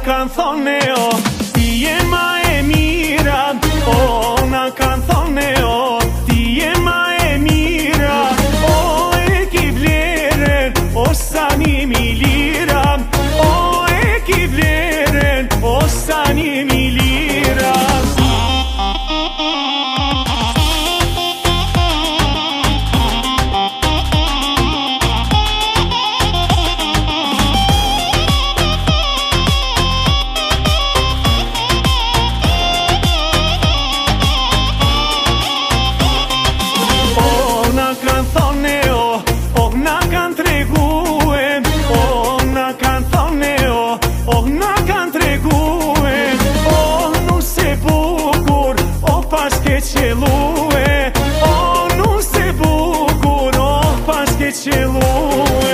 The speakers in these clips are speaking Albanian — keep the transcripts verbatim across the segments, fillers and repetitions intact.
kanë thone o, ti je ma e mira. O, na kanë thone o, ti je ma e mira. O, e ki vlerën, o sa një mi lira. O, e ki vlerën, o sa një mi lira. Qelue, o nuk se bukur, o pas ke qelue.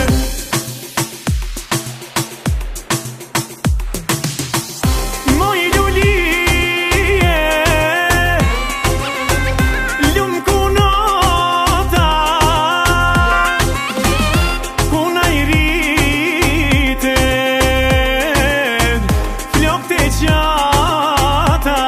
Moj lulije, lumë kunota, kuna i rritet, flok të gjata.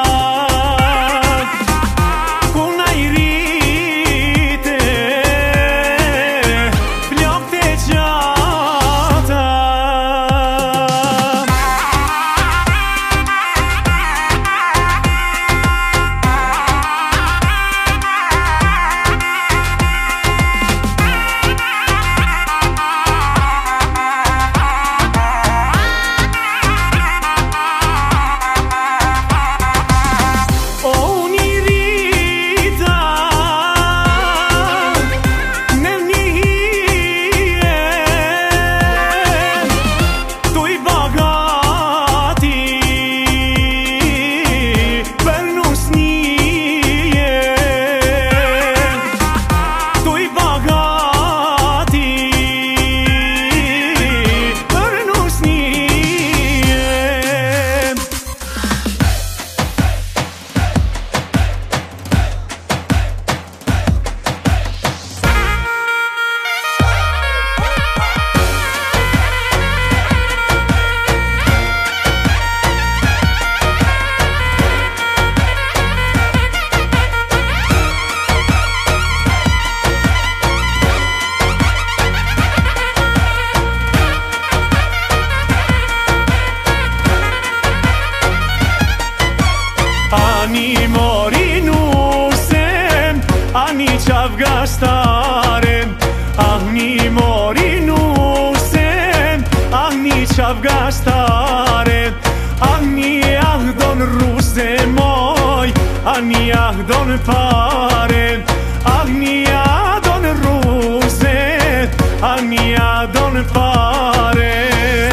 Ani mori nusem, ani qafgastaren. Ani mori nusem, ani qafgastaren. Ani ahdon ruse moj, ani ahdon paren. Ani ahdon ruse, ani ahdon paren.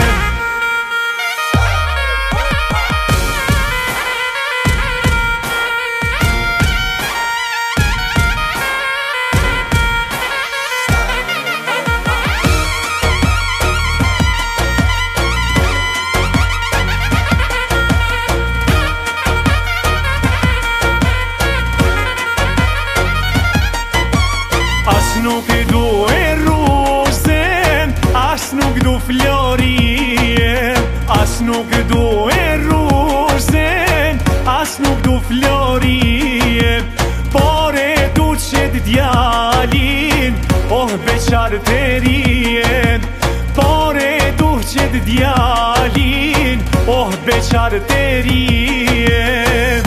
Nuk du e rusen, as nuk du florien. As nuk du e rusen, as nuk du florien. Por e du qet djalin, oh beqar të rien. Por e du qet djalin, oh beqar të rien.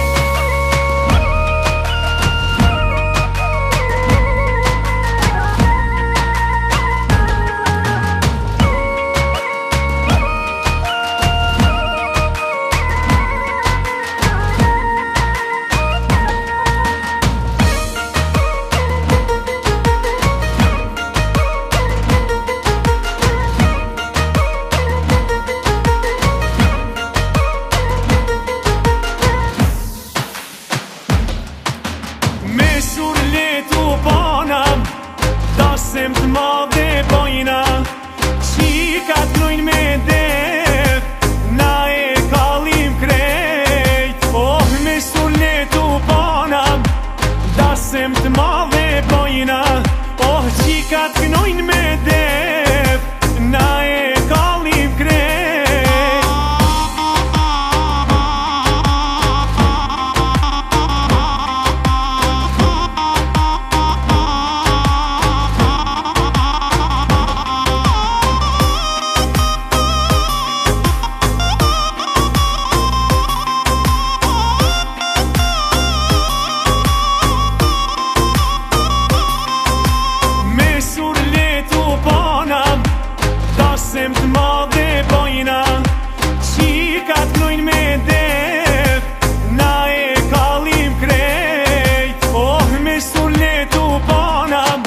Dasem të madhe bojna, qika t'lujnë me det, na e kalim krejt. Oh, me suletu bona, dasem të madhe bojna. Oh, qika t'knojnë me det, na e kalim krejt. Dasem të madhe bojna, qikat lujnë me dep, na e kallim krejt, oh me sullet u banam.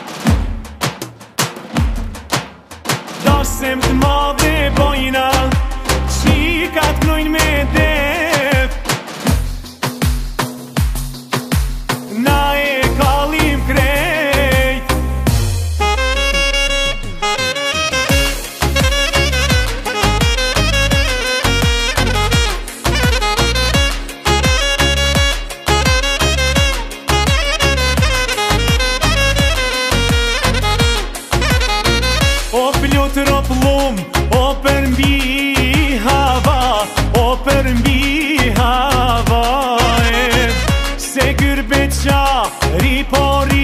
Dasem të madhe bojna, qikat lujnë me dep, na e kallim krejt. O plot roplum, o për mbi hava, o për mbi hava e, se gërbe qa, ri po ri